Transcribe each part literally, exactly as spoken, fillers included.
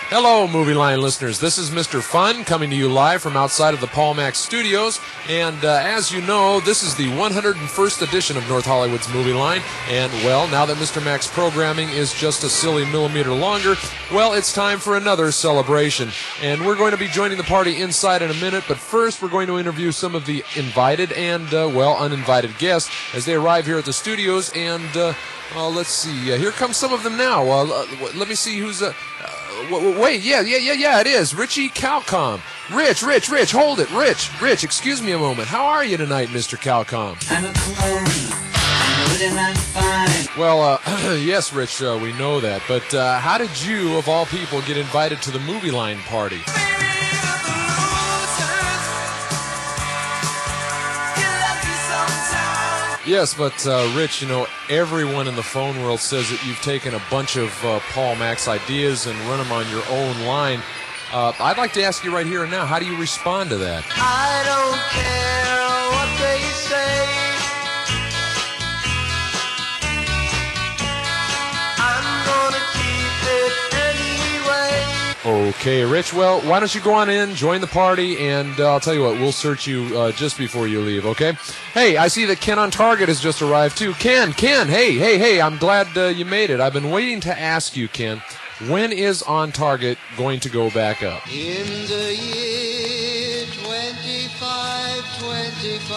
Hello, Movie Line listeners. This is Mister Fun coming to you live from outside of the Paul Max Studios. And uh, as you know, this is the one hundred first edition of North Hollywood's Movie Line. And, well, now that Mister Max programming is just a silly millimeter longer, well, it's time for another celebration. And we're going to be joining the party inside in a minute. But first, we're going to interview some of the invited and, uh, well, uninvited guests as they arrive here at the studios. And, uh, uh, let's see. Uh, here come some of them now. Uh, let me see who's... Uh, uh, wait, yeah, yeah, yeah, yeah, it is. Richie Calcom. Rich, Rich, Rich, hold it. Rich, Rich, excuse me a moment. How are you tonight, Mister Calcom? I'm a clone. I'm good and I'm fine. Well, uh, yes, Rich, uh, we know that. But uh, how did you, of all people, get invited to the Movie Line party? Yes, but, uh, Rich, you know, everyone in the phone world says that you've taken a bunch of uh, Paul Max ideas and run them on your own line. Uh, I'd like to ask you right here and now, how do you respond to that? I don't care what they say. I'm gonna keep it anyway. Okay, Rich, well, why don't you go on in, join the party, and uh, I'll tell you what, we'll search you uh, just before you leave, okay? Hey, I see that Ken on Target has just arrived, too. Ken, Ken, hey, hey, hey, I'm glad uh, you made it. I've been waiting to ask you, Ken, when is On Target going to go back up? In the year twenty-five twenty-five.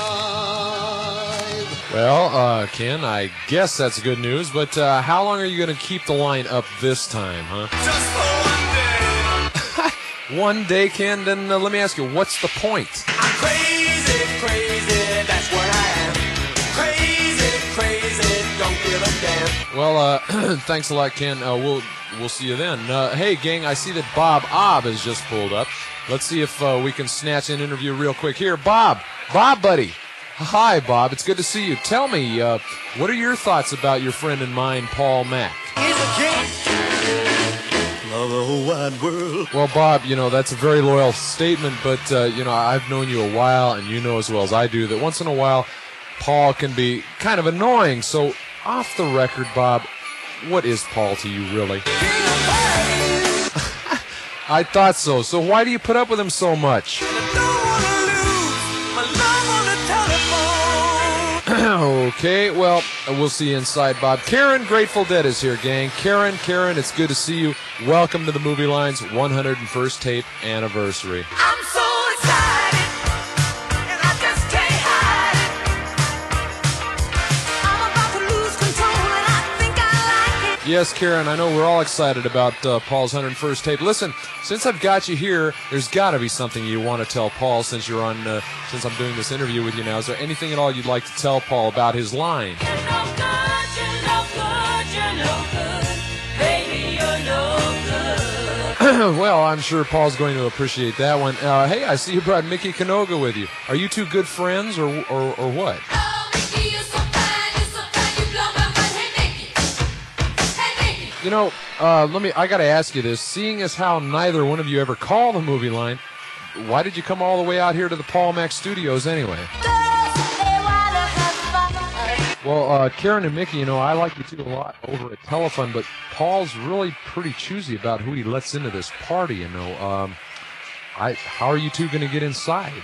Well, uh, Ken, I guess that's good news, but uh, how long are you going to keep the line up this time, huh? Just for one day. One day, Ken, then uh, let me ask you, what's the point? I'm crazy, crazy, that's what I am. Crazy, crazy, don't give a damn. Well, uh, thanks a lot, Ken. Uh, we'll we'll see you then. Uh, hey, gang, I see that Bob Obb has just pulled up. Let's see if uh, we can snatch an interview real quick here. Bob, Bob, buddy. Hi, Bob. It's good to see you. Tell me, uh, what are your thoughts about your friend and mine, Paul Mack? He's a king. Of the whole wide world. Well, Bob, you know, that's a very loyal statement, but, uh, you know, I've known you a while, and you know as well as I do that once in a while, Paul can be kind of annoying. So, off the record, Bob, what is Paul to you, really? I thought so. So why do you put up with him so much? Okay, well, we'll see you inside, Bob. Karen, Grateful Dead is here, gang. Karen, Karen, it's good to see you. Welcome to the Movie Line's one hundred first tape anniversary. I'm so excited, and I just can't hide it. I'm about to lose control, and I think I like it. Yes, Karen, I know we're all excited about uh, Paul's one hundred first tape. Listen, since I've got you here, there's got to be something you want to tell Paul since you're on, uh, since I'm doing this interview with you now. Is there anything at all you'd like to tell Paul about his line? You're no good, you're no good, you're no good. Baby, you're no good. Well, I'm sure Paul's going to appreciate that one. Uh, hey, I see you brought Mickey Canoga with you. Are you two good friends, or or, or what? Oh, Mickey, you're so fine, you're so fine, you blow my mind. Hey, Mickey. Hey, Mickey. You know, uh, let me. I got to ask you this. Seeing as how neither one of you ever call the Movie Line, why did you come all the way out here to the Paul Max Studios anyway? Well, uh, Karen and Mickey, you know, I like you two a lot over at Telephone, but Paul's really pretty choosy about who he lets into this party, you know. Um, I, how are you two going to get inside?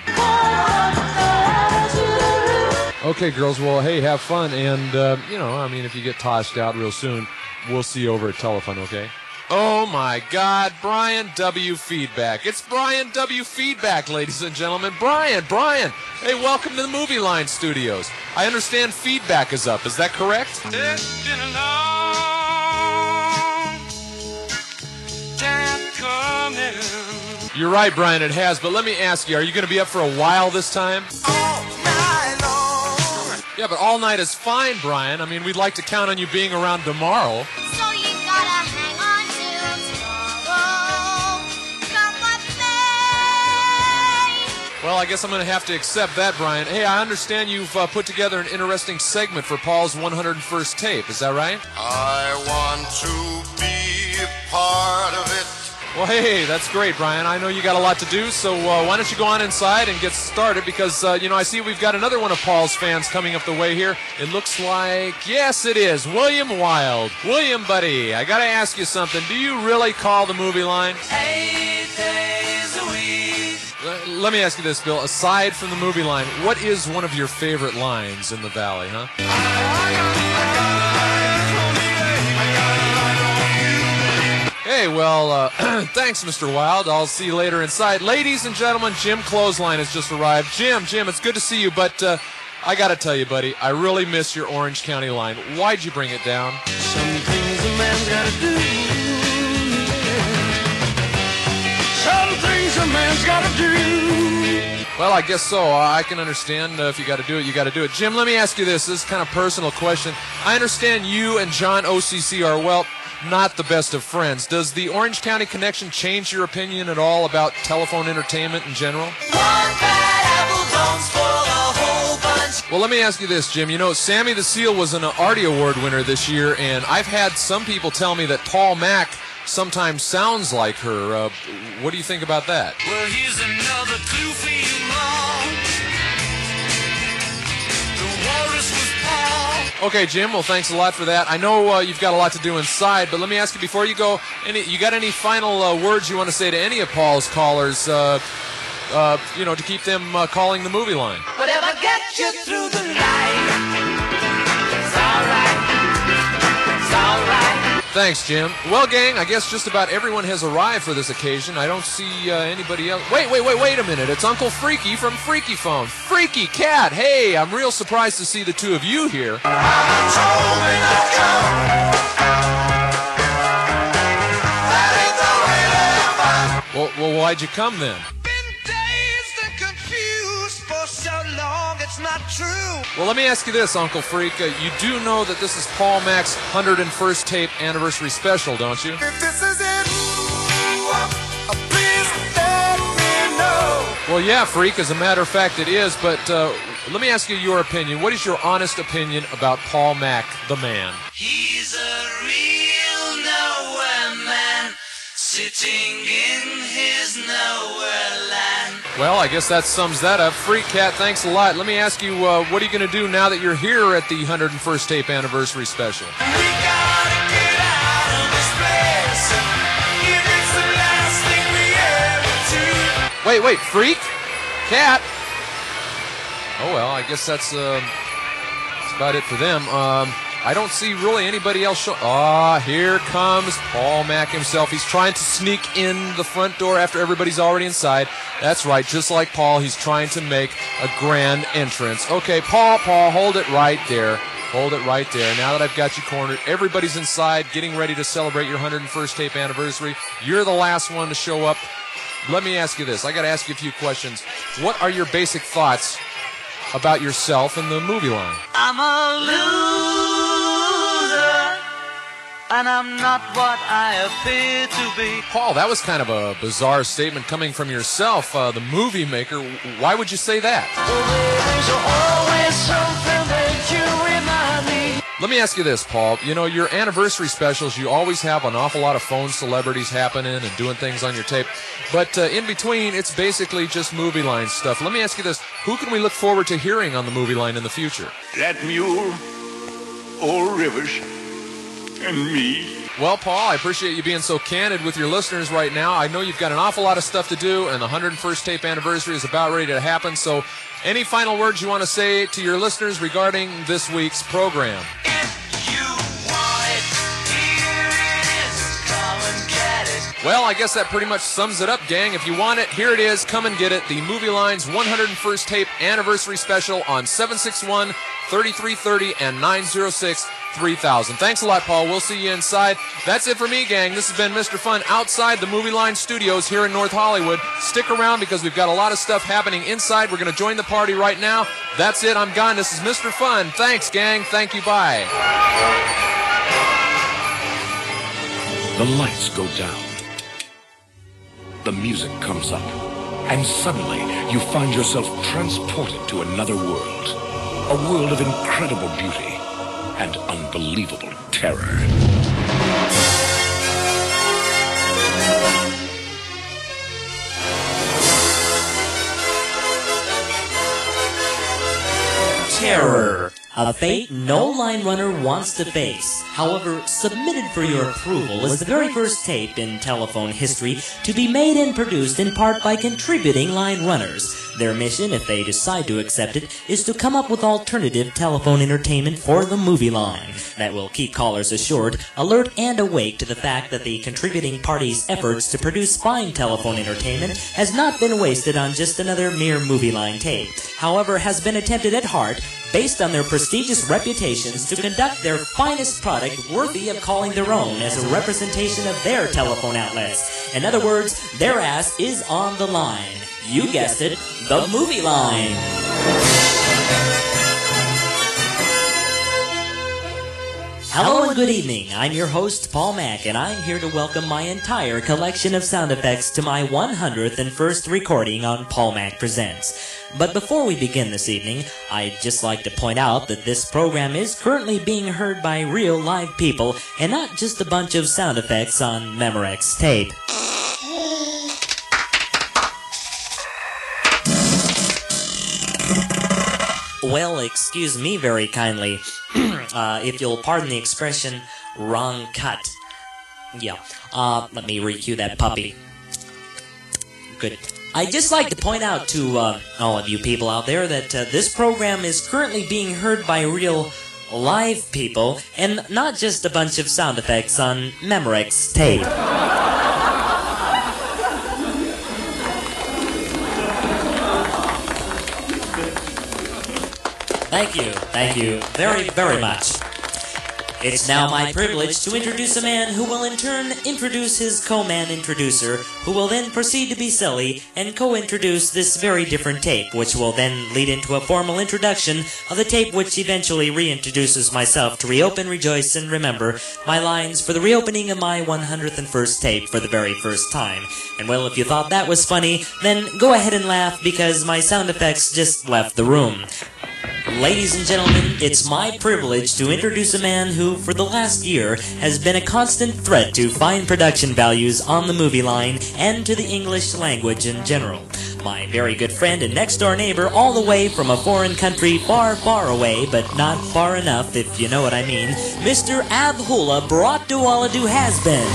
Okay, girls, well, hey, have fun, and, uh, you know, I mean, if you get tossed out real soon, we'll see you over at Telephone, okay? Oh, my God, Brian W. Feedback. It's Brian W. Feedback, ladies and gentlemen. Brian, Brian, hey, welcome to the Movie Line Studios. I understand Feedback is up. Is that correct? It's been a long time coming. You're right, Brian, it has, but let me ask you, are you going to be up for a while this time? All night long. Yeah, but all night is fine, Brian. I mean, we'd like to count on you being around tomorrow. So you gotta hang on till tomorrow. Come what may. Well, I guess I'm going to have to accept that, Brian. Hey, I understand you've uh, put together an interesting segment for Paul's one hundred first tape. Is that right? I want to be part of it. Well, hey, that's great, Brian. I know you got a lot to do, so uh, why don't you go on inside and get started? Because, uh, you know, I see we've got another one of Paul's fans coming up the way here. It looks like, yes, it is, William Wild. William, buddy, I got to ask you something. Do you really call the movie line? Eight days a week. Uh, let me ask you this, Bill. Aside from the movie line, what is one of your favorite lines in the Valley, huh? Hey, well, uh, thanks, Mister Wild. I'll see you later inside. Ladies and gentlemen, Jim Clothesline has just arrived. Jim, Jim, it's good to see you, but uh, I got to tell you, buddy, I really miss your Orange County line. Why'd you bring it down? Some things a man's gotta do. Some things a man's gotta do. Well, I guess so. I can understand uh, if you got to do it, you got to do it. Jim, let me ask you this. This is kind of a personal question. I understand you and John O C C are, well, not the best of friends. Does the Orange County connection change your opinion at all about telephone entertainment in general? One bad apple don't spoil a whole bunch. Well, let me ask you this, Jim. You know, Sammy the Seal was an Artie Award winner this year, and I've had some people tell me that Paul Mack sometimes sounds like her. Uh, what do you think about that? Well, here's another clue for you all. The walrus was Paul. Okay, Jim. Well, thanks a lot for that. I know uh, you've got a lot to do inside, but let me ask you before you go, any, you got any final uh, words you want to say to any of Paul's callers, uh, uh, you know, to keep them uh, calling the movie line? Whatever gets you through the night. It's alright. It's alright. Thanks, Jim. Well, gang, I guess just about everyone has arrived for this occasion. I don't see uh, anybody else. Wait, wait, wait, wait a minute. It's Uncle Freaky from Freaky Phone. Freaky Cat. Hey, I'm real surprised to see the two of you here. Well, well, why'd you come then? Been dazed and confused for so long, it's not true. Well, let me ask you this, Uncle Freak. Uh, you do know that this is Paul Mack's one hundred first tape anniversary special, don't you? If this is it, please let me know. Well, yeah, Freak. As a matter of fact, it is. But uh, let me ask you your opinion. What is your honest opinion about Paul Mack, the man? He's a real nowhere man, sitting in his nowhere land. Well, I guess that sums that up. Freak Cat, thanks a lot. Let me ask you, uh, what are you going to do now that you're here at the one hundred first tape anniversary special? We gotta get out of this place. If it's the last thing we ever do. Wait, wait, Freak? Cat? Oh, well, I guess that's, uh, that's about it for them. Um, I don't see really anybody else show. Ah, here comes Paul Mack himself. He's trying to sneak in the front door after everybody's already inside. That's right, just like Paul, he's trying to make a grand entrance. Okay, Paul, Paul, hold it right there. Hold it right there. Now that I've got you cornered, everybody's inside, getting ready to celebrate your one hundred first tape anniversary. You're the last one to show up. Let me ask you this. I got to ask you a few questions. What are your basic thoughts about yourself and the movie line? I'm a loser, and I'm not what I appear to be. Paul, that was kind of a bizarre statement coming from yourself, uh, the movie maker. Why would you say that? There's always something that you remind me. Let me ask you this, Paul. You know, your anniversary specials, you always have an awful lot of phone celebrities happening and doing things on your tape. But uh, in between, it's basically just movie line stuff. Let me ask you this. Who can we look forward to hearing on the movie line in the future? That mule, old Rivers, and me. Well, Paul, I appreciate you being so candid with your listeners right now. I know you've got an awful lot of stuff to do, and the one hundred first tape anniversary is about ready to happen. So any final words you want to say to your listeners regarding this week's program? If you want it, here it is. Come and get it. Well, I guess that pretty much sums it up, gang. If you want it, here it is. Come and get it. The Movie Line's one hundred first tape anniversary special on seven six one, three three three zero and nine zero six, three thousand. Thanks a lot, Paul. We'll see you inside. That's it for me, gang. This has been Mister Fun outside the Movie Line studios here in North Hollywood. Stick around because we've got a lot of stuff happening inside. We're going to join the party right now. That's it. I'm gone. This is Mister Fun. Thanks, gang. Thank you. Bye. The lights go down. The music comes up. And suddenly, you find yourself transported to another world. A world of incredible beauty and unbelievable terror. A fate no line runner wants to face. However, submitted for your approval is the very first tape in telephone history to be made and produced in part by contributing line runners. Their mission, if they decide to accept it, is to come up with alternative telephone entertainment for the movie line that will keep callers assured, alert, and awake to the fact that the contributing party's efforts to produce fine telephone entertainment has not been wasted on just another mere movie line tape. However, has been attempted at heart, based on their prestigious reputations, to conduct their finest product worthy of calling their own as a representation of their telephone outlets. In other words, their ass is on the line. You guessed it, the movie line. Hello and good evening. I'm your host, Paul Mack, and I'm here to welcome my entire collection of sound effects to my one hundredth and first recording on Paul Mack Presents. But before we begin this evening, I'd just like to point out that this program is currently being heard by real live people and not just a bunch of sound effects on Memorex tape. Well, excuse me very kindly. uh, if you'll pardon the expression, wrong cut. Yeah, uh, let me re-cue that puppy. Good. I'd just like to point out to uh, all of you people out there that uh, this program is currently being heard by real live people and not just a bunch of sound effects on Memorex tape. Thank you, thank you very, very much. It's now my privilege to introduce a man who will in turn introduce his co-man introducer, who will then proceed to be silly and co-introduce this very different tape, which will then lead into a formal introduction of the tape which eventually reintroduces myself to reopen, rejoice, and remember my lines for the reopening of my one hundredth and first tape for the very first time. And well, if you thought that was funny, then go ahead and laugh because my sound effects just left the room. Ladies and gentlemen, it's my privilege to introduce a man who, for the last year, has been a constant threat to fine production values on the movie line and to the English language in general. My very good friend and next-door neighbor all the way from a foreign country far, far away, but not far enough, if you know what I mean, Mister Abhula Bratdualadu has been.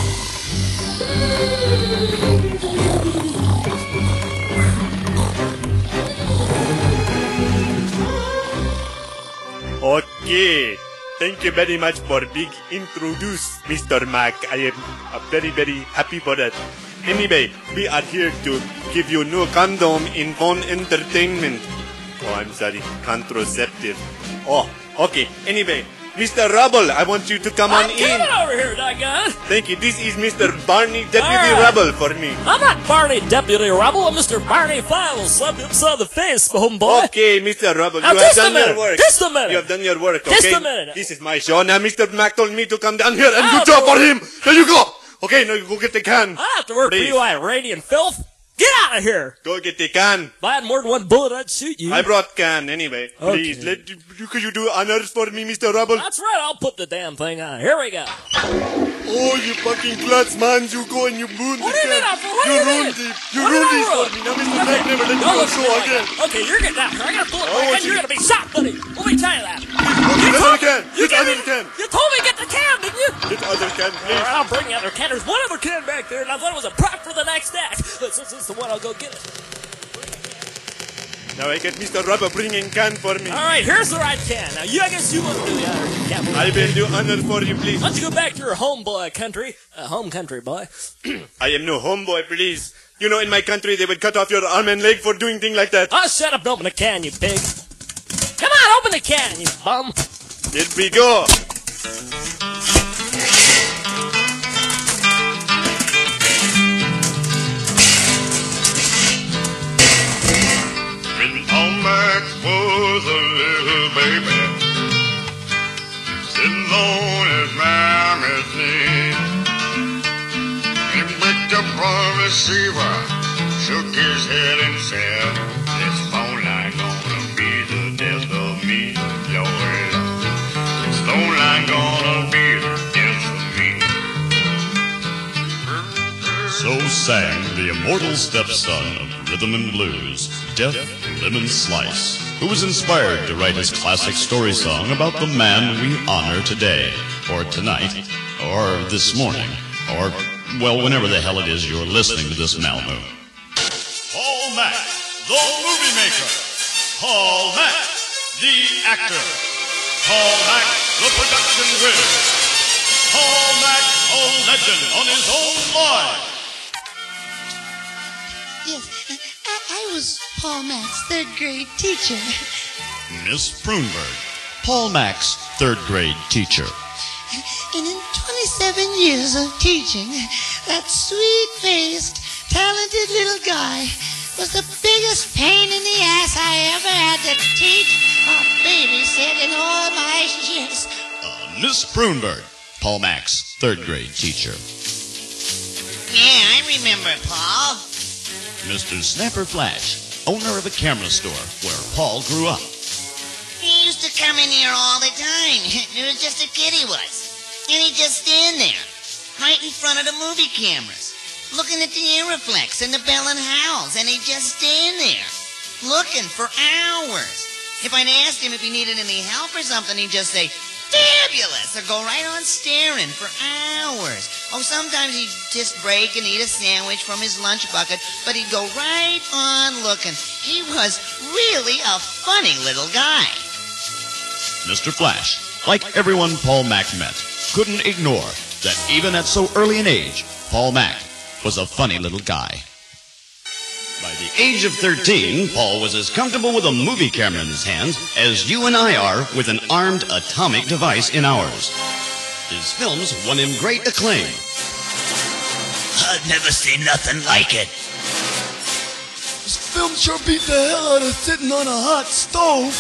Okay, thank you very much for big introduce, Mister Mac. I am uh, very, very happy for that. Anyway, we are here to give you new condom in phone entertainment. Oh, I'm sorry, contraceptive. Oh, okay. Anyway, Mister Rubble, I want you to come I'm on in. coming over here, Doggone. Thank you. This is Mister Barney, Deputy All right. Rubble for me. I'm not Barney Deputy Rubble, I'm Mister Barney Five will slap you upside the face, homeboy. Okay, Mister Rubble, Now, you have just a done minute, your work. just a minute. You have done your work, okay? Just a minute. This is my show. Now, Mister Mac told me to come down here and Oh, good job for him. There you go. Okay, now you go get the can. I have to work Please. for you, Iranian filth. Get out of here. Go get the can. If I had more than one bullet, I'd shoot you. I brought can anyway. Okay. Please, let you, could you do honors for me, Mister Rubble? That's right, I'll put the damn thing on. Here we go. Oh, you fucking klutz, man. You go and you ruined What the do you mean? can. I- what do you you ruined mean? it. You What did ruined I this for ruin? me. Now, Mister Mac never let you Don't go look at show me like again. that. Okay, you're getting out here. I got a bullet I for you, want and you're you- going to be shot, buddy. Let me tell you that. Okay, get other can. You, Get gave other me- can. you told me to get the can, didn't you? Get other can, All please. right, I'll bring the other can. There's one other can back there, and I thought it was a prop for the next act. But since it's the one, I'll go get it. Now I get Mister Rubble bringing can for me. All right, here's the right can. Now, you, I guess you want to do the other can. I will do honor for you, please. Why don't you go back to your home boy country? Uh, home country, boy. I am no homeboy, please. You know, in my country, they would cut off your arm and leg for doing things like that. Oh, shut up and open the can, you pig. Come on, open the can, you bum. Here we go. When Paul Mack was a little baby, sitting on his mama's knee, he picked up on the receiver, shook his head and said, "This phone line gonna be the death of me, Lord. This phone line gonna be the death of me." So sang the immortal stepson of rhythm and blues, Deaf Lemon Slice, who was inspired to write his classic story song about the man we honor today, or tonight, or this morning, or, well, whenever the hell it is you're listening to this Malmo. Paul Mac, the movie maker. Paul Mac, the actor. Paul Mac, the production whiz. Paul Mac, a legend on his own line. Yes, I, I was Paul Mac's third grade teacher. Miss Prunberg, Paul Mac's third grade teacher. And in twenty-seven years of teaching, that sweet-faced, talented little guy was the biggest pain in the ass I ever had to teach or babysit in all my years. Uh, Miss Prunberg, Paul Mac's third grade teacher. Yeah, I remember, Paul. Mister Snapper Flash, owner of a camera store where Paul grew up. He used to come in here all the time. He was just a kid, he was. And he'd just stand there, right in front of the movie cameras, looking at the Aeroflex and the Bell and Howells, and he'd just stand there, looking for hours. If I'd asked him if he needed any help or something, he'd just say, fabulous, or go right on staring for hours. Oh, sometimes he'd just break and eat a sandwich from his lunch bucket, but he'd go right on looking. He was really a funny little guy. Mister Flash, like everyone Paul Mac met, couldn't ignore that even at so early an age, Paul Mac was a funny little guy. By the age of thirteen, Paul was as comfortable with a movie camera in his hands as you and I are with an armed atomic device in ours. His films won him great acclaim. I've never seen nothing like it. This film sure beat the hell out of sitting on a hot stove.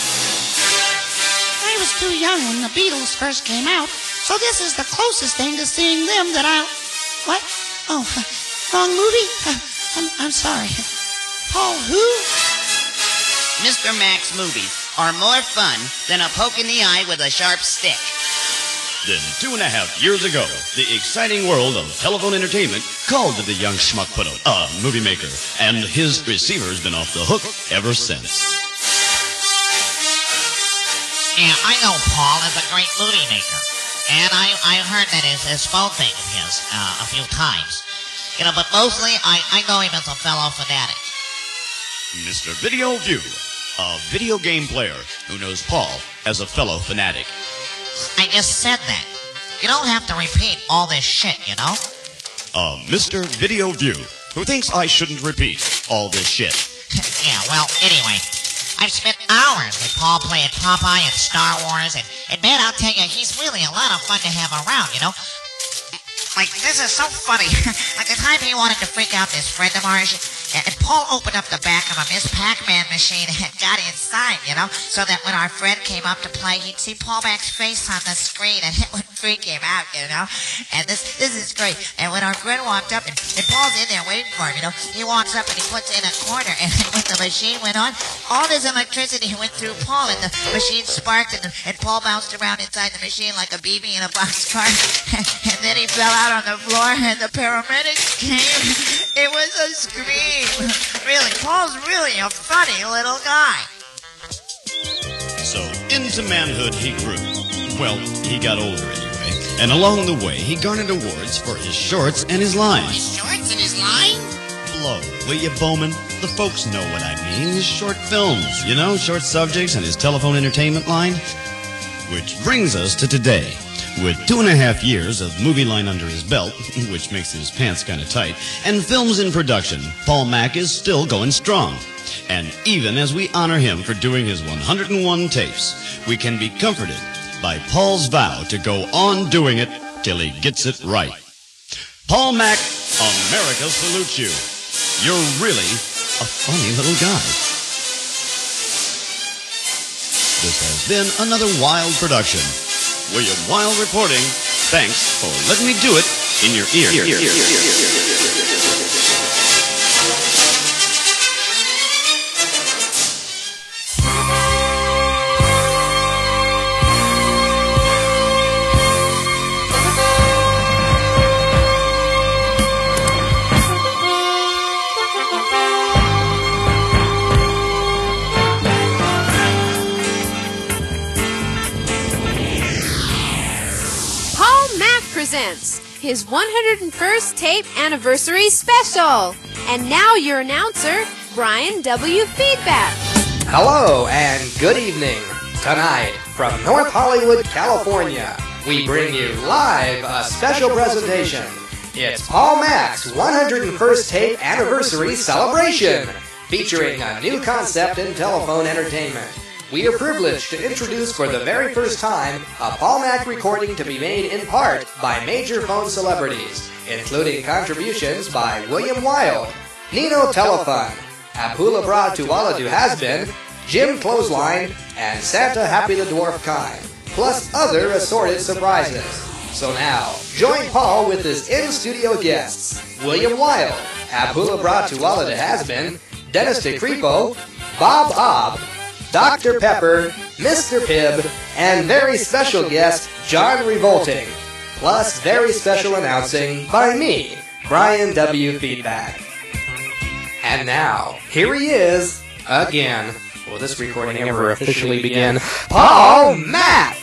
I was too young when the Beatles first came out, so this is the closest thing to seeing them that I'll... What? Oh, wrong movie? I'm, I'm sorry. Paul who? Mister Mac's movies are more fun than a poke in the eye with a sharp stick. Then two and a half years ago, the exciting world of telephone entertainment called to the young schmuck put out a movie maker, and his receiver's been off the hook ever since. Yeah, I know Paul is a great movie maker. And I, I heard that his, his phone thing of his uh, a few times. You know, but mostly I, I know him as a fellow fanatic. Mister Video View, a video game player who knows Paul as a fellow fanatic. I just said that. You don't have to repeat all this shit, you know? Uh, Mister Video View, who thinks I shouldn't repeat all this shit. Yeah, well, anyway, I've spent hours with Paul playing Popeye and Star Wars, and, and man, I'll tell you, he's really a lot of fun to have around, you know? Like, this is so funny. Like, the time he wanted to freak out this friend of ours, and, and Paul opened up the back of a Miss Pac-Man machine and got inside, you know, so that when our friend came up to play, he'd see Paul Mac's face on the screen, and it would freak him out, you know? And this this is great. And when our friend walked up, and, and Paul's in there waiting for him, you know, he walks up and he puts in a quarter, and when the machine went on, all this electricity went through Paul, and the machine sparked, and, and Paul bounced around inside the machine like a B B in a boxcar, and then he fell out on the floor, and the paramedics came. It was a scream. Really, Paul's really a funny little guy. So into manhood he grew. Well, he got older anyway, and along the way he garnered awards for his shorts and his lines. His shorts and his line? Blow, will you, Bowman? The folks know what I mean. His short films, you know, short subjects and his telephone entertainment line. Which brings us to today. With two and a half years of movie line under his belt, which makes his pants kind of tight, and films in production, Paul Mac is still going strong. And even as we honor him for doing his one hundred and one tapes, we can be comforted by Paul's vow to go on doing it till he gets it right. Paul Mac, America salutes you. You're really a funny little guy. This has been another Wild production. William Wild reporting. Thanks for letting me do it in your ear. his one hundred first tape anniversary special. And now your announcer, Brian W. Feedback. Hello and good evening. Tonight, from North Hollywood, California, we bring you live a special presentation. It's Paul Mac's one hundred first tape anniversary celebration, featuring a new concept in telephone entertainment. We are privileged to introduce for the very first time a Paul Mac recording to be made in part by major phone celebrities, including contributions by William Wilde, Nino Telefon, Abhula Bra Tuwala Du Hasbin, Jim Clothesline, and Santa Happy the Dwarf Kind, plus other assorted surprises. So now, join Paul with his in-studio guests, William Wilde, Abhula Bra Tuwala Du Hasbin, Dennis DeCrepo, Bob Obb, Doctor Pepper, Mister Pibb, and very special guest, John Revolting. Plus very special announcing by me, Brian W. Feedback. And now, here he is, again. Will this recording ever officially begin? Paul Mac!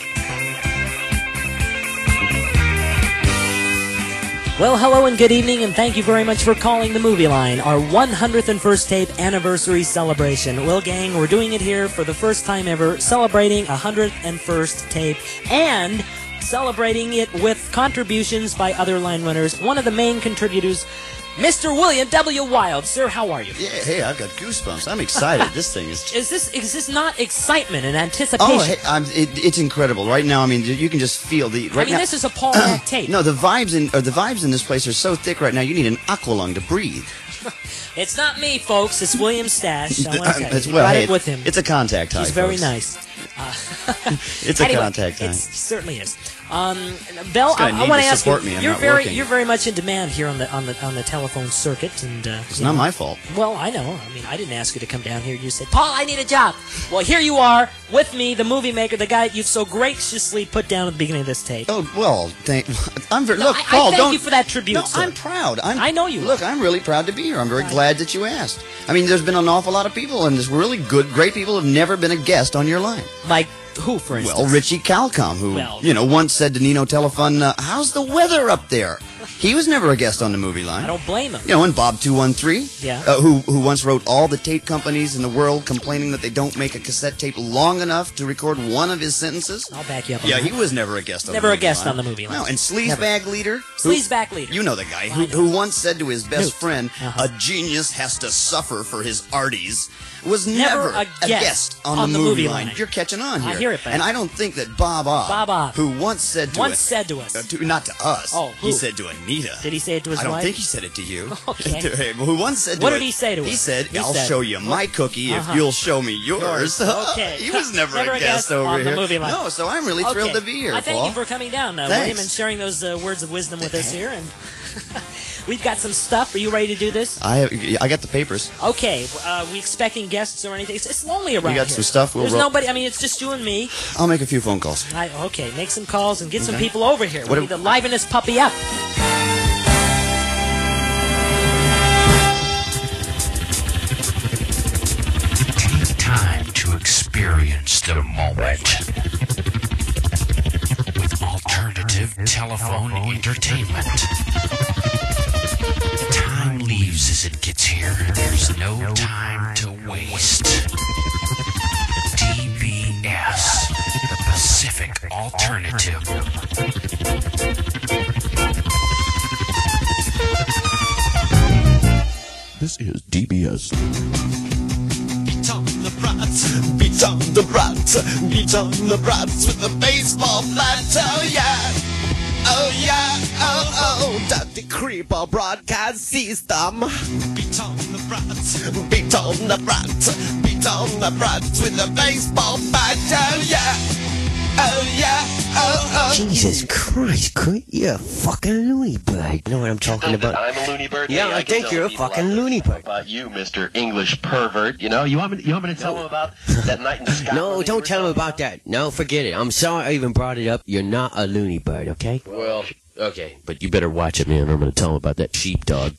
Well, hello and good evening, and thank you very much for calling the Movie Line, our one hundred first tape anniversary celebration. Well, gang, we're doing it here for the first time ever, celebrating one hundred first tape, and celebrating it with contributions by other line runners. One of the main contributors, Mister William W. Wilde. Sir, how are you? Yeah, hey, I've got goosebumps. I'm excited. This thing is... Is this is this not excitement and anticipation? Oh, hey, I'm, it, it's incredible. Right now, I mean, you can just feel the... Right I mean, now, this is a Paul Mac tape. No, the vibes in or the vibes in this place are so thick right now, you need an aqualung to breathe. It's not me, folks. It's William Stash. I want to tell you. It's, You well, got hey, it with him. It's a contact high, He's very folks. nice. Uh, It's a anyway, contact high. It certainly is. Um, Bell, This guy I, I need want to to ask support you. me. I'm You're not very, working. you're very much in demand here on the on the on the telephone circuit, and uh, It's you not know. my fault. Well, I know. I mean, I didn't ask you to come down here. You said, Paul, I need a job. Well, here you are with me, the movie maker, the guy you've so graciously put down at the beginning of this tape. Oh, well, thank... I'm very... No, look, I- I Paul, thank don't... you for that tribute, No, sir. I'm proud. I'm, I know you Look, I'm really proud to be here. I'm very glad that you asked. I mean, there's been an awful lot of people, and there's really good, great people who have never been a guest on your line. Like who, for instance? Well, Richie Calcom, who, Well- you know, once said to Nino Telefon, uh, how's the weather up there? He was never a guest on the movie line. I don't blame him. You know, and Bob two one three, Yeah. uh, who who once wrote all the tape companies in the world complaining that they don't make a cassette tape long enough to record one of his sentences. I'll back you up on Yeah, that. he was never a guest on Never the a movie guest line. on the movie line. No, and Never. Sleazebag Leader. who- Sleazebag Leader. You know the guy I who, know. who once said to his best Newt. friend, Uh-huh. a genius has to suffer for his arties, was Never never, a guest on, on the, the movie movie line. line. You're catching on I here. hear it, Ben. And I don't think that Bob Obb, Bob Obb. who once said to Once us, said to us. uh, to, not to us, Oh, he who? said to Anita. Did he say it to his I don't wife? think he said it to you. Okay. To him, who once said to What us- did he say to He us? said, He I'll said- show you my cookie Uh-huh. if you'll show me yours. Yours. Okay. He was never, Never a guest over on here. the movie line. No, so I'm really thrilled Okay. to be here, I thank Paul. you for coming down, uh, Thanks. William, and sharing those uh, words of wisdom with us here. And we've got some stuff. Are you ready to do this? I have, I got the papers. Okay. Uh, we expecting guests or anything? It's, it's lonely around You got here. some stuff? We'll There's roll- nobody. I mean, it's just you and me. I'll make a few phone calls. I, okay, make some calls and get some Okay. people over here. What We do- need to liven this puppy up. Take time to experience the moment with alternative telephone entertainment. Time leaves as it gets here. There's no time to waste. D B S, the Pacific Alternative. This is D B S. Beat on the brats, beat on the brats, beat on the brats with a baseball bat. Oh yeah, oh yeah, oh oh. Dirty Creeper Broadcast System. Beat on the brats, beat on the brats, beat on the brats with a baseball bat. Oh yeah, oh yeah, oh oh. Jesus Christ, Kurt, you're a fucking loony bird. You know what I'm talking about? I'm a loony bird. Yeah, Hey, I can think tell you're a people fucking out there loony bird. About you, Mister English pervert. You know, you want me? You want me to tell them about that night in the sky? No, don't tell him about that. No, forget it. I'm sorry I even brought it up. You're not a loony bird, okay? Well, okay, but you better watch it, man. I'm going to tell him about that sheepdog.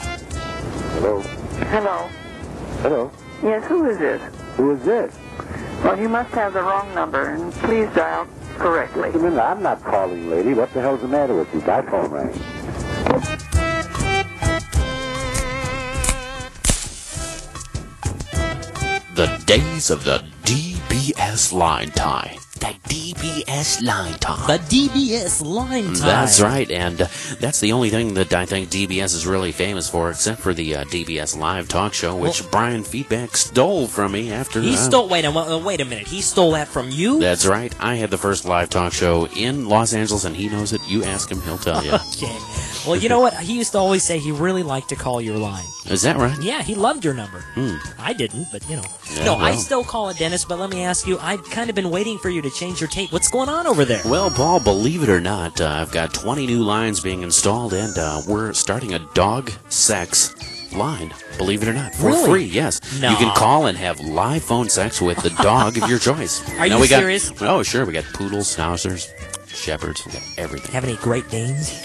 Hello. Hello. Hello. Yes, who is this? Who is this? Well, you must have the wrong number, and please dial correctly. Wait a minute, I'm not calling, lady. What the hell's the matter with you? My phone rang. The days of the D B S line tie. The D B S line tie. The D B S line tie. That's right, and uh, that's the only thing that I think D B S is really famous for, except for the uh, D B S live talk show, which Well- Brian Feedback stole from me after. He uh, stole. Wait a uh, wait a minute. He stole that from you. That's right. I had the first live talk show in Los Angeles, and he knows it. You ask him, he'll tell you. Okay. Well, you know what? He used to always say he really liked to call your line. Is that right? Yeah, he loved your number. Hmm. I didn't, but you know. Yeah, no, I well. still call it Dennis, but let me ask you, I've kind of been waiting for you to change your tape. What's going on over there? Well, Paul, believe it or not, uh, I've got twenty new lines being installed, and uh, we're starting a dog sex line. Believe it or not, for Really? free. Yes, No. you can call and have live phone sex with the dog of your choice. Are Now, you we got, serious? Oh, sure. We got poodles, schnauzers, shepherds. We got everything. Have any Great Danes?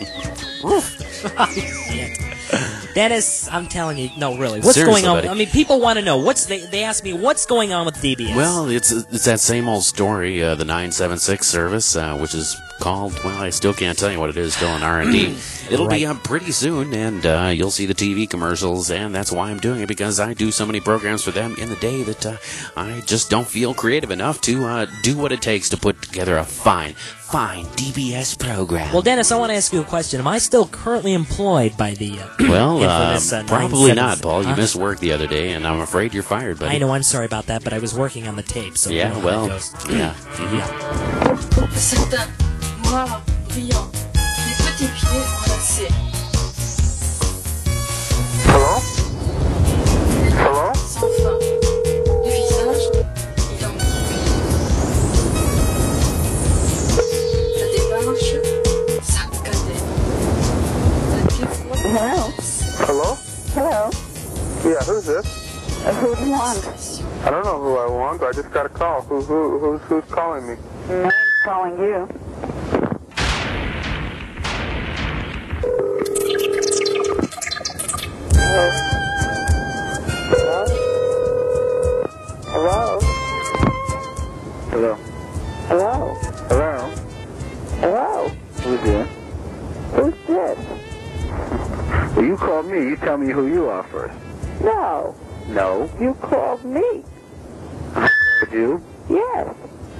Dennis, I'm telling you, no, really. What's Seriously, going on? buddy. I mean, people want to know. What's they, they ask me, what's going on with D B S? Well, it's it's that same old story. Uh, the nine seven six service, uh, which is called. Well, I still can't tell you what it is. Still in R and D. It'll be Right. up pretty soon, and uh, you'll see the T V commercials. And that's why I'm doing it, because I do so many programs for them in the day that uh, I just don't feel creative enough to uh, do what it takes to put together a fine, fine D B S program. Well, Dennis, I want to ask you a question. Am I still currently employed by the uh, Well, uh, infamous, uh, probably nine seven not, six? Paul. You Huh? missed work the other day, and I'm afraid you're fired, buddy. I know, I'm sorry about that, but I was working on the tape, so you Yeah, know how well, it goes. yeah. mhm. Certains, noirs, brillants, les petits pieds enlacés. Hello? Hello? Sans fin, le visage identique. La démarche saccadée. La dévoile. Hello? Hello? Hello? Yeah, who's this? Who do you want? I don't know who I want. I just got a call. Who, who, who's, who's calling me? No one's calling you. Hello? Hello? Hello? Hello? Hello? Who's there? Who's this? Well, you called me. You tell me who you are first. No. No. You called me. I called you? Yes.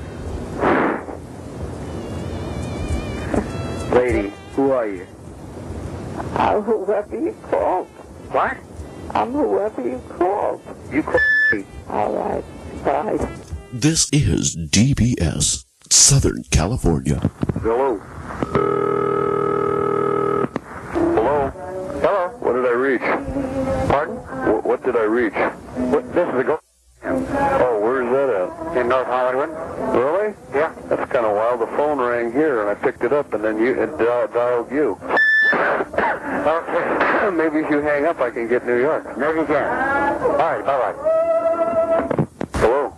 Lady, who are you? I'm whoever you called. What? I'm whoever you called. You called me. All right. Bye. This is D B S, Southern California. Hello? Hello? Hello? What did I reach? Pardon? What, what did I reach? What, this is a go... Oh, where is that at? In North Hollywood. Really? Yeah. That's kind of wild. The phone rang here, and I picked it up, and then you it dial, dialed you. Okay. Maybe if you hang up, I can get New York. Maybe you can. All right, bye-bye. Hello?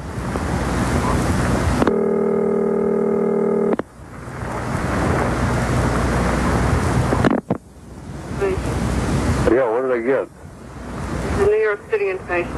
Yeah, what did I get? The New York City information.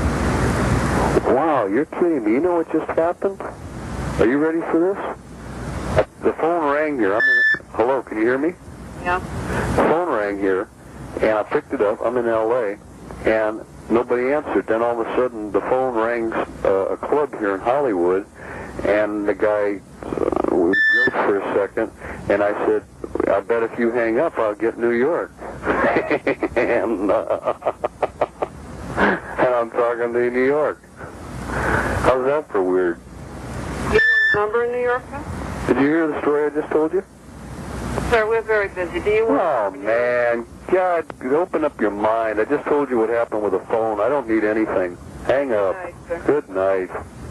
Wow, you're kidding me. You know what just happened? Are you ready for this? Uh, The phone rang here. I'm in, hello, can you hear me? Yeah. The phone rang here, and I picked it up. I'm in L A, and nobody answered. Then all of a sudden, the phone rings uh, a club here in Hollywood, and the guy, uh, we joked for a second, and I said, I bet if you hang up, I'll get New York. and, uh, and I'm talking to New York. How's that for weird? You have a number in New York? Did you hear the story I just told you? Sir, we're very busy. Do you want... Oh, man. God, open up your mind. I just told you what happened with the phone. I don't need anything. Hang up. Good night, sir. Good night.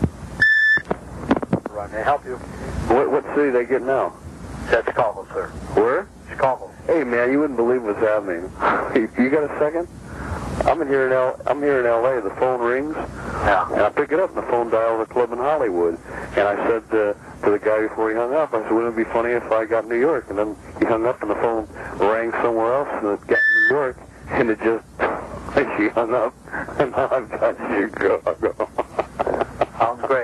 Right, may I help you? What, what city they get now? That's Chicago, sir. Where? Chicago. Hey, man, you wouldn't believe what's happening. you, you got a second? I'm in here in L. I'm here in L A. The phone rings. Yeah. And I pick it up, and the phone dials a club in Hollywood. And I said uh, to the guy before he hung up, I said, wouldn't it be funny if I got New York? And then he hung up, and the phone rang somewhere else, and it got New York. And it just, she hung up, and now I've got Chicago. Sounds great.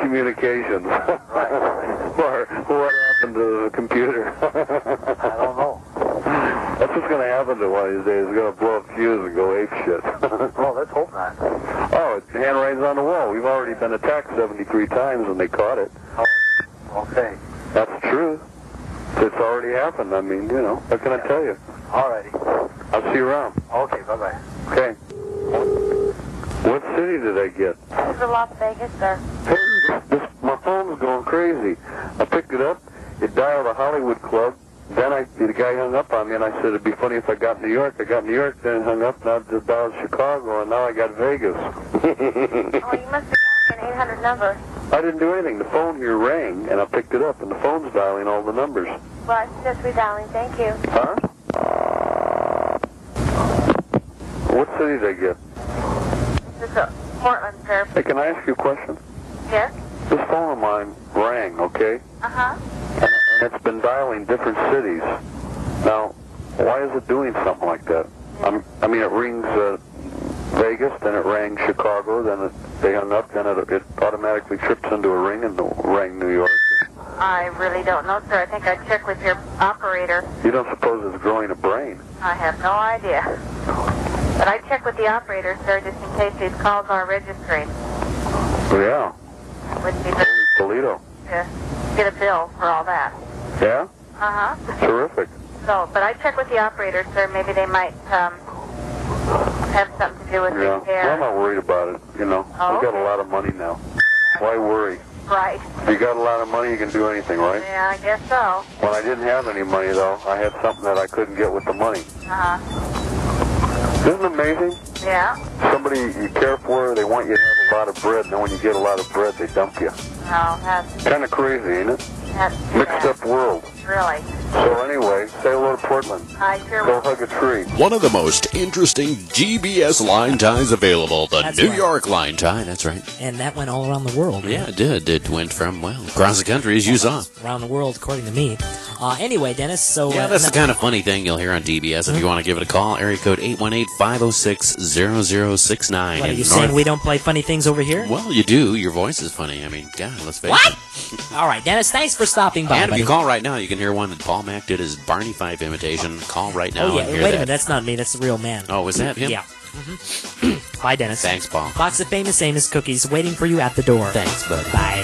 communications. Or what happened to the computer? I don't know. That's what's going to happen to one of these days. It's going to blow a fuse and go ape shit. Well, let's hope not. Oh, it's handwriting's on the wall. We've already been attacked seventy-three times and they caught it. Okay. That's the truth. It's already happened. I mean, you know, what can I tell you? Alrighty. I'll see you around. Okay, bye-bye. Okay. What city did I get? This is Las Vegas, sir. Hey, this, this, my phone's going crazy. I picked it up. It dialed a Hollywood club. Then I, the guy hung up on me, and I said it'd be funny if I got New York. I got New York, then hung up. Now I just dialed Chicago, and now I got Vegas. Oh, you must be an eight hundred number. I didn't do anything. The phone here rang, and I picked it up, and the phone's dialing all the numbers. Well, I suggest redialing. Thank you. Huh? What city did I get? This is Portland, sir. Hey, can I ask you a question? Yes? This phone of mine rang, okay? Uh-huh. And it's been dialing different cities. Now, why is it doing something like that? I'm, I mean, it rings uh, Vegas, then it rang Chicago, then it, they hung up, then it, it automatically trips into a ring and rang New York. I really don't know, sir. I think I'd check with your operator. You don't suppose it's growing a brain? I have no idea. But I'd check with the operator, sir, just in case these calls are registering. Yeah. Wouldn't be good Toledo. to get a bill for all that. Yeah? Uh-huh. Terrific. So, but I'd check with the operator, sir. Maybe they might um, have something to do with Yeah. repair. Well, I'm not worried about it, you know. Oh, we got okay. a lot of money now. Why worry? Right. If you got a lot of money, you can do anything, right? Yeah, I guess so. When I didn't have any money, though, I had something that I couldn't get with the money. Uh-huh. Isn't it amazing? Yeah. Somebody you care for, they want you to have a lot of bread, and then when you get a lot of bread, they dump you. No, that's, Kind of crazy, ain't it? that's Mixed up world. really. So anyway, say hello to Portland. I sure Go will. hug a tree. One of the most interesting G B S line ties available, the That's New right. York line tie. That's right. And that went all around the world. right? Yeah, it did. It went from, well, across the country, as you saw. Around the world, according to me. Uh, anyway, Dennis, so... Yeah, uh, that's no- the kind of funny thing you'll hear on D B S. If you want to give it a call, area code eight one eight, five oh six, zero zero six nine. What, are you saying we don't play funny things over here? Well, you do. Your voice is funny. I mean, God, let's face What? it. All right, Dennis, thanks for stopping by. And if buddy. you call right now, you can hear one that Paul Mack did his Barney Fife imitation. Call right now Oh, yeah, and wait hear a that. minute, that's not me, that's the real man. Oh, was that him? Yeah. Mhm. Bye, Dennis. Thanks, Paul. Box of famous Amos cookies waiting for you at the door. Thanks, bud. Bye.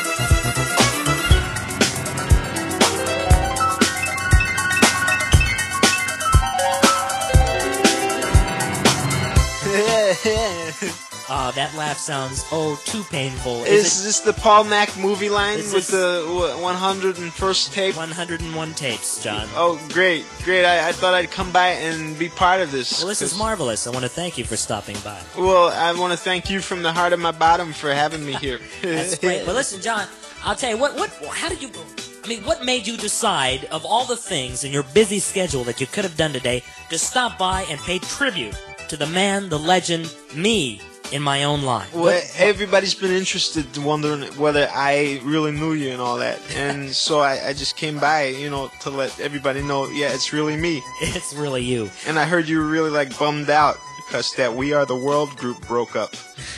Uh, that laugh sounds, oh, too painful. Is Is this the Paul Mack movie line Is with this- the what, one hundred first tape? it one hundred one tapes, John. Oh, great, great. I, I thought I'd come by and be part of this. Well, this is 'cause- marvelous. I want to thank you for stopping by. Well, I want to thank you from the heart of my bottom for having me here. That's great. But listen, John, I'll tell you, what, what, how did you, I mean, what made you decide, of all the things in your busy schedule that you could have done today, to stop by and pay tribute to the man, the legend, me, in my own line? Well, everybody's been interested, wondering whether I really knew you and all that, and so I, I just came by, you know, to let everybody know, yeah, it's really me. It's really you. And I heard you were really like bummed out because that We Are the World group broke up.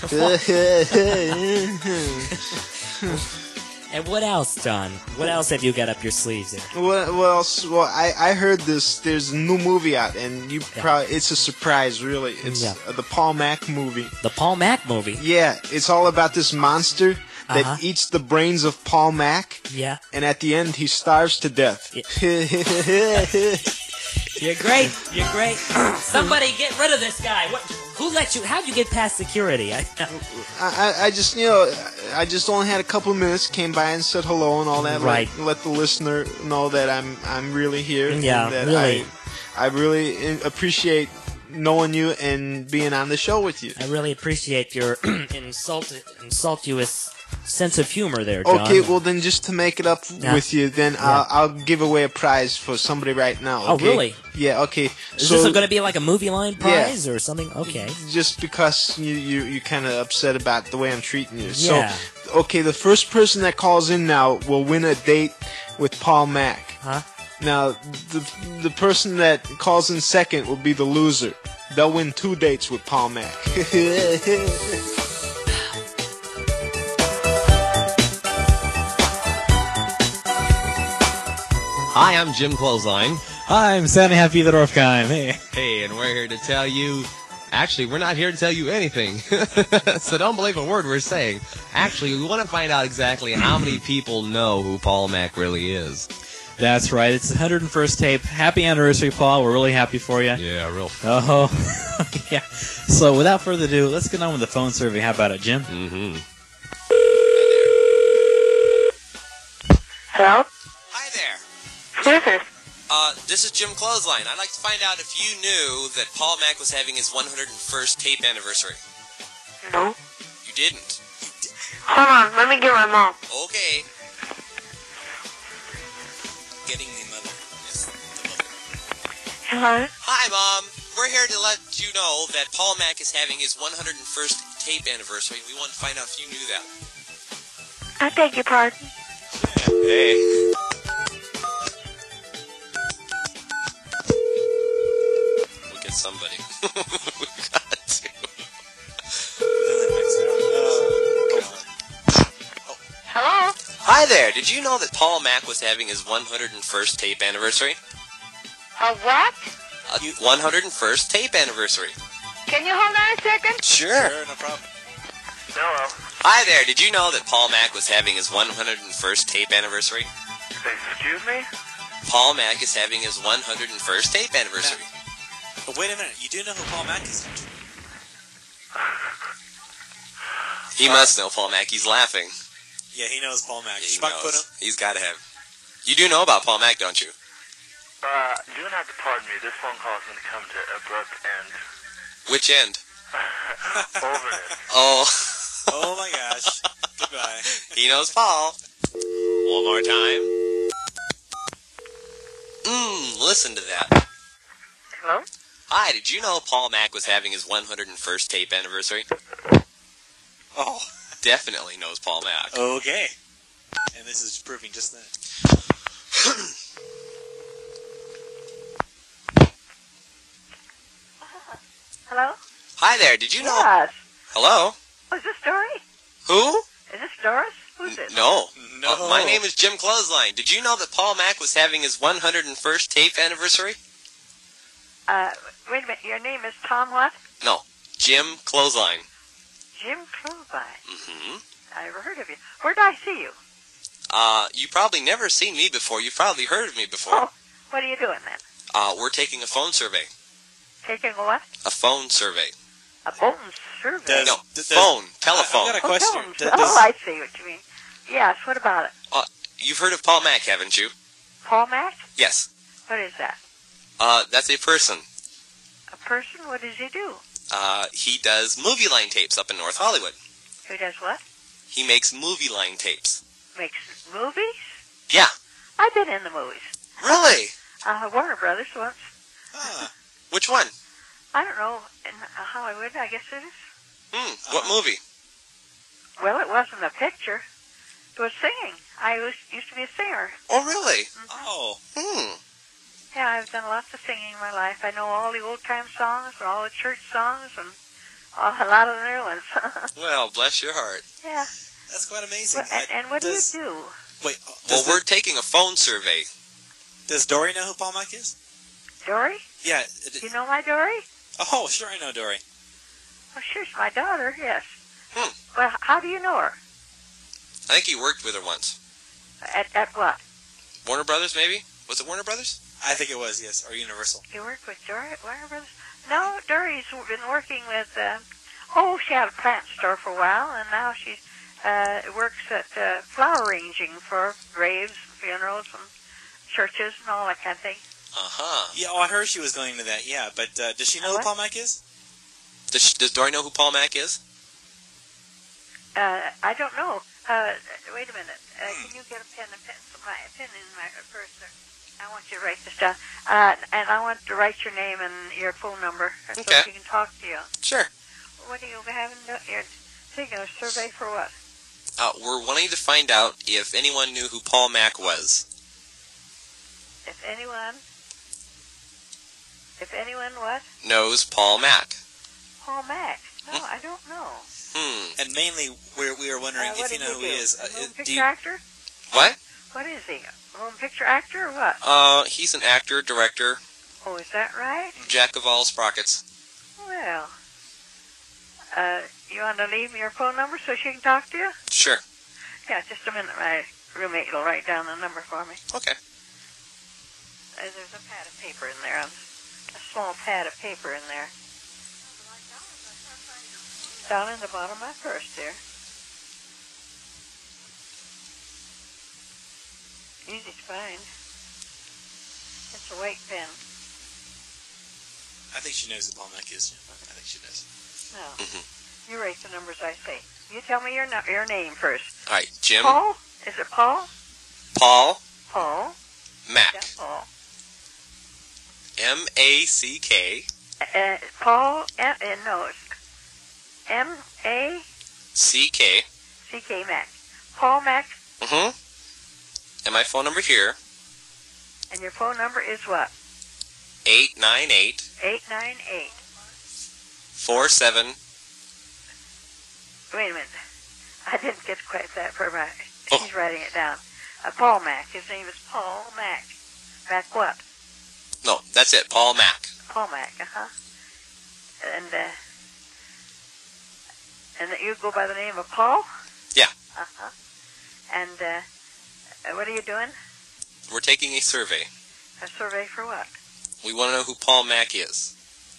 And what else, John? What else have you got up your sleeves there? Well, well, s- well I, I heard this. There's a new movie out, and you probably it's a surprise, really. It's Yeah. uh, the Paul Mack movie. The Paul Mack movie? Yeah, it's all about this monster that Uh-huh. eats the brains of Paul Mack. Yeah. And at the end, he starves to death. You're great. You're great. Somebody get rid of this guy. What? Who let you? How'd you get past security? I, I, I just, you know, I just only had a couple of minutes. Came by and said hello and all that. Right. Let, let the listener know that I'm, I'm really here. Yeah, and that really. I, I really in- appreciate knowing you and being on the show with you. I really appreciate your insult, insultuous sense of humor there, John. Okay, well then, just to make it up Yeah. with you, then I'll, I'll give away a prize for somebody right now. Oh, Okay? really? Yeah. Okay. Is so, this going to be like a movie line Yeah. prize or something? Okay. just because you you you kind of upset about the way I'm treating you. Yeah. So, okay, the first person that calls in now will win a date with Paul Mack. Huh? Now, the the person that calls in second will be the loser. They'll win two dates with Paul Mack. Hi, I'm Jim Clothesline. Hi, I'm Sandy Happy the Dwarf Guy. Hey. Hey, and we're here to tell you... Actually, we're not here to tell you anything. So don't believe a word we're saying. Actually, we want to find out exactly how many people know who Paul Mac really is. That's right. It's the one hundred first tape. Happy anniversary, Paul. We're really happy for you. Yeah, real. Oh, yeah. So without further ado, let's get on with the phone survey. How about it, Jim? Mm-hmm. Hello? Hi there. Who is this? Uh, this is Jim Clothesline. I'd like to find out if you knew that Paul Mac was having his one hundred first tape anniversary. No. You didn't? Hold on, let me get my mom. Okay. Getting the mother. Yes, the mother. Hello? Hi, Mom. We're here to let you know that Paul Mac is having his one hundred first tape anniversary. We want to find out if you knew that. I beg your pardon. Hey. We'll get somebody. We've got to. Hello? Hi there. Did you know that Paul Mac was having his one hundred first tape anniversary? A what? A one hundred first tape anniversary. Can you hold on a second? Sure. no problem. Hello. Hi there. Did you know that Paul Mac was having his one hundred first tape anniversary? Excuse me? Paul Mac is having his one hundred first tape anniversary. But wait a minute. You do know who Paul Mac is? He must know Paul Mac. He's laughing. Yeah, he knows Paul Mac. Yeah, he Schmuck put knows. him. He's got to have. You do know about Paul Mac, don't you? Uh, you're going to have to pardon me. This phone call is going to come to an abrupt end. Which end? Over it. Oh. Oh my gosh. Goodbye. He knows Paul. One more time. Mmm, listen to that. Hello? Hi, did you know Paul Mac was having his one hundred first tape anniversary? Oh. Definitely knows Paul Mac. Okay. And this is proving just that. Hello? Hi there, did you know... Yes. Hello? Is this Dory? Who? Is this Doris? Who's this? No. No. Uh, my name is Jim Clothesline. Did you know that Paul Mac was having his one hundred first tape anniversary? Uh, wait a minute. Your name is Tom what? No. Jim Clothesline. Jim Clothesline. Mm-hmm. I never heard of you. Where did I see you? Uh, you probably never seen me before. You've probably heard of me before. Oh, what are you doing then? Uh, we're taking a phone survey. Taking a what? A phone survey. A phone survey? Does- No, does- phone, telephone. I've got a Oh, question. phones. Does- oh, does- I see what you mean. Yes, what about it? Uh, you've heard of Paul Mac, haven't you? Paul Mac? Yes. What is that? Uh, that's a person. A person? What does he do? Uh, he does movie line tapes up in North Hollywood. Who does what? He makes movie line tapes. Makes movies? Yeah. I've been in the movies. Really? Uh, Warner Brothers once. Ah. Which one? I don't know, in Hollywood, I guess it is. Hmm, what movie? Well, it wasn't a picture. It was singing. I was, used to be a singer. Oh, really? Oh. Hmm. Yeah, I've done lots of singing in my life. I know all the old-time songs and all the church songs and all, a lot of the new ones. Well, bless your heart. Yeah. That's quite amazing. Well, and, and what does, do you do? Wait. Well, Does, we're the, taking a phone survey. does Dory know who Paul Mac is? Dory? Yeah. You know my Dory? Oh, sure I know Dory. Oh, she's my daughter, yes. Hmm. Well, how do you know her? I think he worked with her once. At, at what? Warner Brothers, maybe? Was it Warner Brothers? I think it was, yes, or Universal. You work with Dory at Warner Brothers? No, Dory's been working with, uh, oh, she had a plant store for a while, and now she uh, works at uh, flower arranging for graves, funerals, and churches, and all that kind of thing. Uh-huh. Yeah, oh, I heard she was going to that, yeah, but uh, does she know What? who Paul Mac is? Does, she, does Dory know who Paul Mac is? Uh, I don't know. Uh, wait a minute. Uh, can you get a pen and pencil? My pen in my purse there. I want you to write this down. Uh, and I want to write your name and your phone number so Okay. she can talk to you. Sure. What are you having? You're taking a survey for what? Uh, we're wanting to find out if anyone knew who Paul Mac was. If anyone, if anyone what? Knows Paul Mac. Paul Mac. No, I don't know. Hmm. And mainly, we're, we were wondering Uh, what if you did know who do? he is. A Uh, movie do you, actor? What? What is he? A motion picture actor or what? Uh, he's an actor, director, Oh, is that right? jack of all sprockets. Well, uh, you want to leave me your phone number so she can talk to you? Sure. Yeah, just a minute. My roommate will write down the number for me. Okay. Uh, there's a pad of paper in there. A small pad of paper in there. Down in the bottom of my purse there. Easy to find. It's a white pen. I think she knows who Paul Mac is. I think she knows. No. Mm-hmm. You write the numbers I say. You tell me your no- your name first. All right, Jim. Paul? Is it Paul? Paul. Paul. Mac. Yeah, Paul. M A C K. Uh, Paul, M, uh, no, it's M A C K. C K Mac. Paul Mac, Mm-hmm. And my phone number here, and your phone number is what? eight nine eight, eight nine eight. four seven. Wait a minute. I didn't get quite that far back. Oh. She's writing it down. Uh, Paul Mac. His name is Paul Mac. Mac what? No, that's it, Paul Mac. Paul Mac, uh-huh. And, uh, and that you go by the name of Paul? Yeah. Uh-huh. And, uh, uh, what are you doing? We're taking a survey. A survey for what? We want to know who Paul Mac is.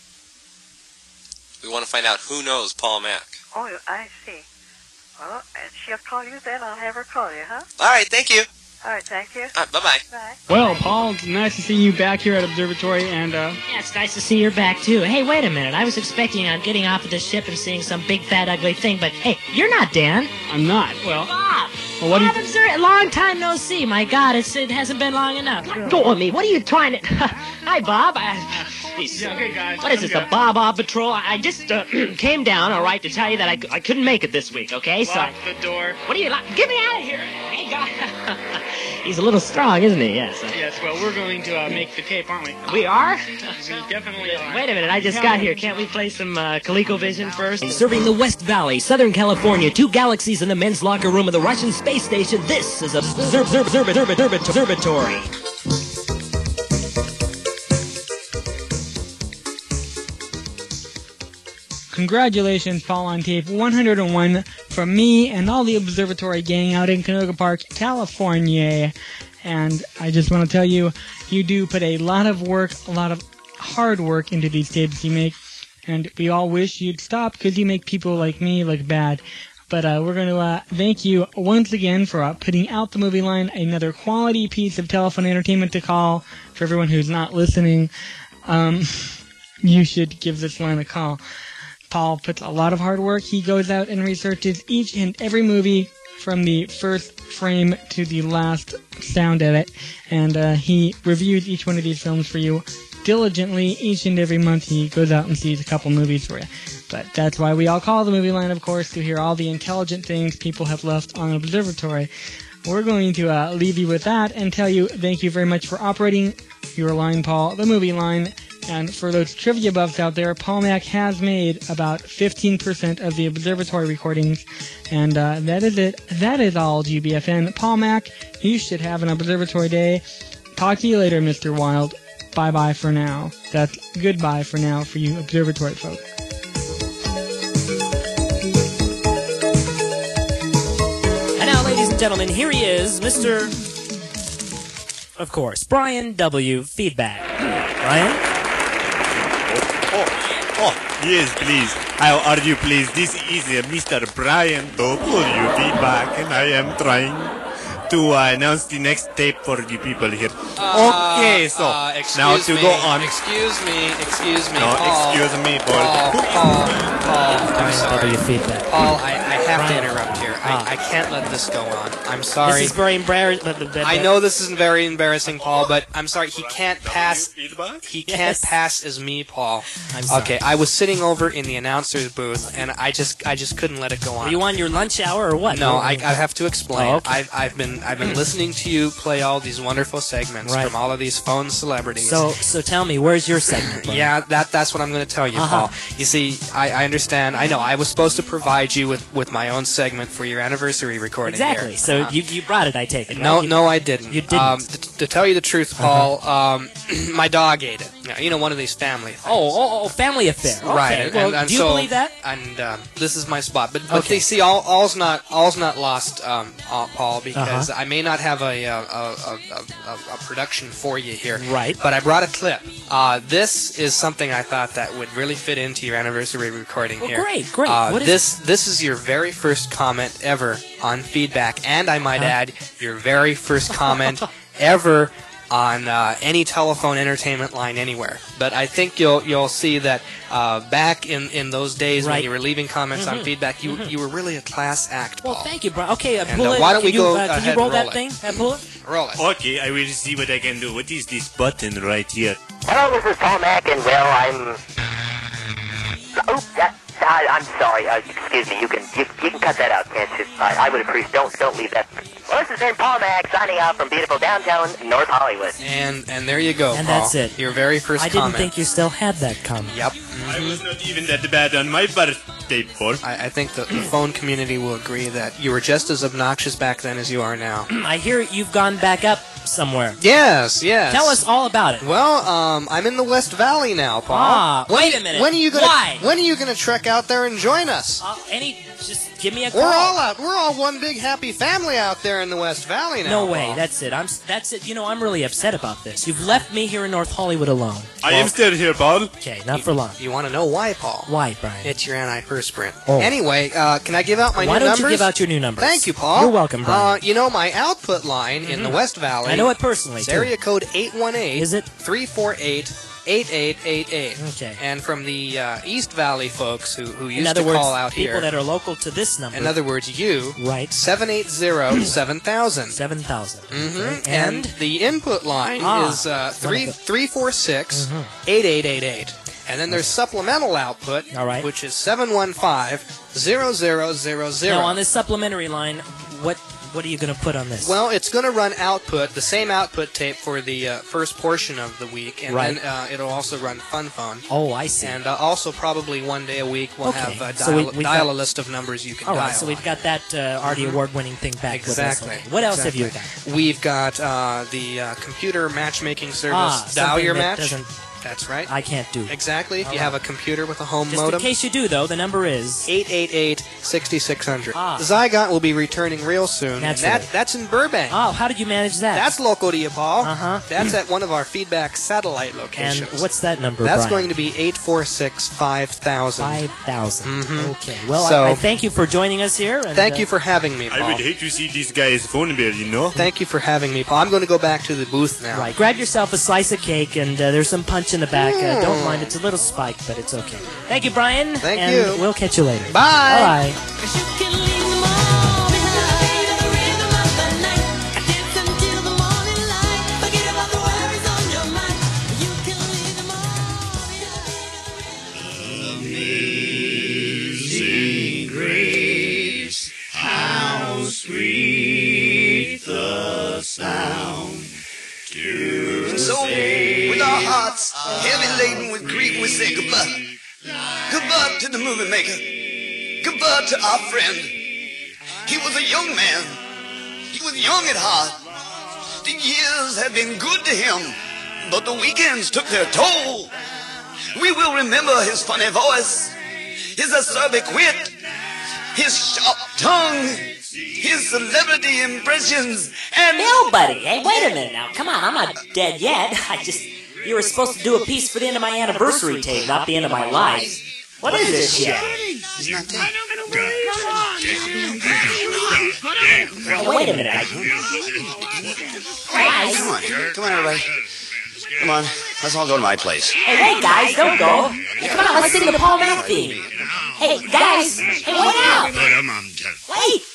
We want to find out who knows Paul Mac. Oh, I see. Well, and she'll call you then. I'll have her call you, huh? All right, thank you. All right, thank you. All right, bye-bye. Bye. Well, Paul, it's nice to see you back here at Observatory, and, uh... Yeah, it's nice to see you're back, too. Hey, wait a minute. I was expecting on getting off of the ship and seeing some big, fat, ugly thing, but, hey, you're not Dan. I'm not. Well... Bob! Well, what do you... Bob, sir, long time no see. My God, it's, it hasn't been long enough. Let go of me. What are you trying to... Hi, Bob. I... Yeah, okay, guys. What is this, the Bob Off Patrol? I just uh, came down, all right, to tell you that I, I couldn't make it this week, okay? So, Lock the door. what are you like? Get me out of here! Hey, God. He's a little strong, isn't he? Yes. Yes, well, we're going to uh, make the tape, aren't we? We are? We definitely are. Wait a minute, I just got here. Can't we play some uh, ColecoVision first? Serving the West Valley, Southern California, two galaxies in the men's locker room of the Russian space station. This is Observatory. Congratulations, Paul, on tape one hundred one from me and all the Observatory gang out in Canoga Park, California. And I just want to tell you, you do put a lot of work, a lot of hard work into these tapes you make. And we all wish you'd stop because you make people like me look bad. But uh, we're going to uh, thank you once again for uh, putting out the movie line, another quality piece of telephone entertainment to call. For everyone who's not listening, um, you should give this line a call. Paul puts a lot of hard work. He goes out and researches each and every movie from the first frame to the last sound edit. And uh, he reviews each one of these films for you diligently. Each and every month he goes out and sees a couple movies for you. But that's why we all call the movie line, of course, to hear all the intelligent things people have left on Observatory. We're going to uh, leave you with that and tell you thank you very much for operating your line, Paul, the movie line. And for those trivia buffs out there, Paul Mac has made about fifteen percent of the Observatory recordings. And uh, that is it. That is all, G B F N. Paul Mac, you should have an Observatory day. Talk to you later, Mister Wild. Bye-bye for now. That's goodbye for now for you Observatory folks. And now, ladies and gentlemen, here he is, Mister Of course, Brian W. Feedback. Brian? Oh, yes, please. How are you, please? This is uh, Mister Brian W. Feedback, and I am trying to uh, announce the next tape for the people here. Uh, okay, so uh, excuse now to me, go on. Excuse me, excuse me, No, Paul. excuse me, Paul. Paul, Paul, Paul, I'm sorry. Feedback. Paul, I, I have to Brian. interrupt here. Ah. I, I can't let this go on. I'm sorry. This is very embarrassing. I know this is very embarrassing, Paul, but I'm sorry. He can't pass. He can't Yes. pass as me, Paul. I'm sorry. Okay, I was sitting over in the announcer's booth, and I just, I just couldn't let it go on. Were you on your lunch hour or what? No, I, I have to explain. Oh, okay. I've, I've been, I've been listening to you play all these wonderful segments Right. from all of these phone celebrities. So, so tell me, where's your segment? Brian? Yeah, that that's what I'm going to tell you, Uh-huh. Paul. You see, I, I understand. I know I was supposed to provide you with, with my own segment for your anniversary recording. Exactly. Here. So Uh, you you brought it, I take it. No, right? You- no, I didn't. You didn't. Um, t- to tell you the truth, Paul, um, my dog ate it. Now, you know, one of these family things. Oh, oh, oh, family affair. Okay. Right. And, Well, and, and do you so, believe that? And um, this is my spot. But, but Okay. they see, all, all's not all's not lost, um, uh, Paul, because Uh-huh. I may not have a, uh, a, a, a, a production for you here. Right. But I brought a clip. Uh, this is something I thought that would really fit into your anniversary recording Well, here. great, great. Uh, What is this this is your very first comment ever on feedback, and I might Huh? add, your very first comment ever on uh, any telephone entertainment line anywhere. But I think you'll you'll see that uh, back in, in those days when Right. you were leaving comments on Mhm. feedback, you you were really a class act. Well, thank you, Brian. Okay, uh, And, pull uh, it. why don't Can we you, go uh, Can ahead you roll and roll that it? thing? Uh, pull it. Roll it. Okay, I will see what I can do. What is this button right here? Hello, this is Paul Mack, and well, I'm. Oh, that, I, I'm sorry. Uh, excuse me. You can you, you can cut that out, can't you? I, I would appreciate. Don't don't leave that. Well, this has been Paul Mack signing out from beautiful downtown North Hollywood. And and there you go, And Paul. that's it. Your very first I didn't comment. think you still had that comment. Yep. I was not even that bad on my birthday, Paul. I, I think the, the phone community will agree that you were just as obnoxious back then as you are now. I hear you've gone back up somewhere. Yes, yes. Tell us all about it. Well, um, I'm in the West Valley now, Paul. Ah, when, wait a minute. When are you gonna Why? When are you gonna trek out there and join us? Uh, any, just give me a call. We're all out. We're all one big happy family out there in the West Valley now. No way. Paul. That's it. I'm. s- That's it. You know, I'm really upset about this. You've left me here in North Hollywood alone. I am still here, Paul. Okay, not for long. You want to know why, Paul? Why, Brian? It's your antiperspirant. Oh. Anyway, uh, can I give out my Why new don't numbers? you give out your new numbers? Thank you, Paul. You're welcome, Brian. Uh, you know, my output line in the West Valley. I know it personally, It's too. area code eight one eight. Is it? three four eight, eight eight eight eight. Okay. And from the uh, East Valley folks who, who In used other to words, call out people here. that are local to this number. In other words, you. Right. seven eight zero, seven thousand. seven thousand. Mm-hmm. Okay. And, And? the input line Ah, is uh, one of the- three four six, Mhm. eight eight eight eight. And then there's supplemental output, All right. which is seven one five, zero zero zero zero. Now, on this supplementary line, what what are you going to put on this? Well, it's going to run output, the same output tape for the uh, first portion of the week, and Right. then uh, it'll also run Fun Phone. Oh, I see. And uh, also probably one day a week we'll Okay. have uh, So dial, we- we've dial got- a list of numbers you can All dial. right, so we've got that uh, Artie Award-winning thing back Exactly. with us. Okay. What else Exactly. have you got? We've got uh, the uh, computer matchmaking service, Ah, Dial something Your that Match. doesn't- That's right. I can't do. Exactly. If All you right. have a computer with a home Just modem. in case you do, though, the number is eight eight eight, six six zero zero. Ah. Zygot will be returning real soon. and Naturally. that, that's in Burbank. Oh, how did you manage that? That's local to you, Paul. Uh-huh. That's at one of our feedback satellite And locations. what's that number, That's Brian? going to be eight four six, five thousand. five thousand. Mhm. Okay. Well, So- I, I thank you for joining us here. And, Thank uh, you for having me, I Paul. would hate to see this guy's phone bill, you know? Thank you for having me, Paul. I'm going to go back to the booth now. Right. Grab yourself a slice of cake, and uh, there's some punch in the back. Uh, don't mind. It's a little spiked, but it's okay. Thank you, Brian. Thank and you. We'll catch you later. Bye. Bye. Amazing grace, how sweet the sound to And so, with our hearts heavy laden with grief, we say goodbye. Goodbye to the movie maker. Goodbye to our friend. He was a young man. He was young at heart. The years have been good to him, but the weekends took their toll. We will remember his funny voice, his acerbic wit, his sharp tongue, his celebrity impressions, and... Bill, buddy. Hey, wait a minute now. Come on, I'm not dead yet. I just... You were supposed to do a piece for the end of my anniversary tape, not the end of my life. What is this shit? He's not dead. Well, wait a minute. I... Guys. Come on, come on, everybody. Come on, let's all go to my place. Hey, wait, guys, don't go. Hey, come on, let's sing the Paul Mack theme. Hey, guys. Hey, wait out. Wait.